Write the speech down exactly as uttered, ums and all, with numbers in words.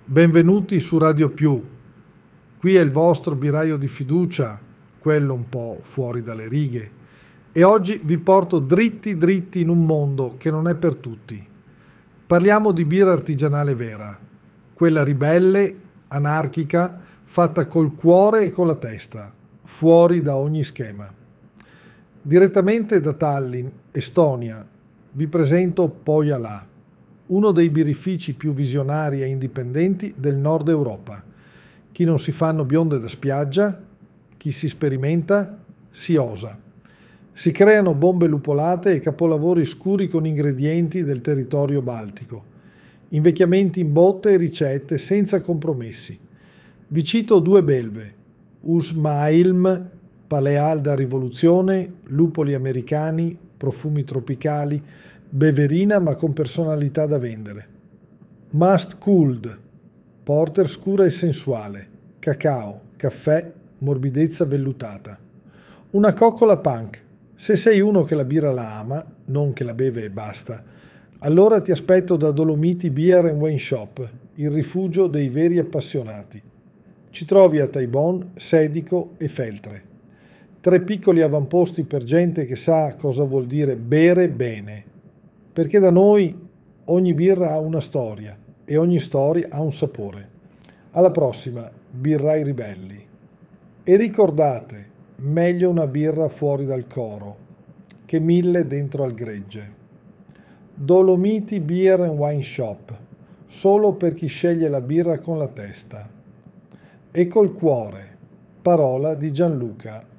Benvenuti su Radio Più. Qui è il vostro biraio di fiducia, quello un po' fuori dalle righe. E oggi vi porto dritti dritti in un mondo che non è per tutti. Parliamo di birra artigianale vera, quella ribelle, anarchica, fatta col cuore e con la testa, fuori da ogni schema. Direttamente da Tallinn, Estonia, vi presento Pohjola, uno dei birrifici più visionari e indipendenti del nord Europa. Chi non si fanno bionde da spiaggia, chi si sperimenta, si osa. Si creano bombe lupolate e capolavori scuri con ingredienti del territorio baltico, invecchiamenti in botte e ricette senza compromessi. Vi cito due belve, Usmailm, Paleal da rivoluzione, lupoli americani, profumi tropicali, beverina ma con personalità da vendere. Must Cooled, porter scura e sensuale, cacao, caffè, morbidezza vellutata. Una coccola punk. Se sei uno che la birra la ama, non che la beve e basta, allora ti aspetto da Dolomiti Beer and Wine Shop, il rifugio dei veri appassionati. Ci trovi a Taibon, Sedico e Feltre. Tre piccoli avamposti per gente che sa cosa vuol dire bere bene, perché da noi ogni birra ha una storia e ogni storia ha un sapore. Alla prossima, birrai ribelli. E ricordate, meglio una birra fuori dal coro che mille dentro al gregge. Dolomiti Beer and Wine Shop, solo per chi sceglie la birra con la testa. E col cuore, parola di Gianluca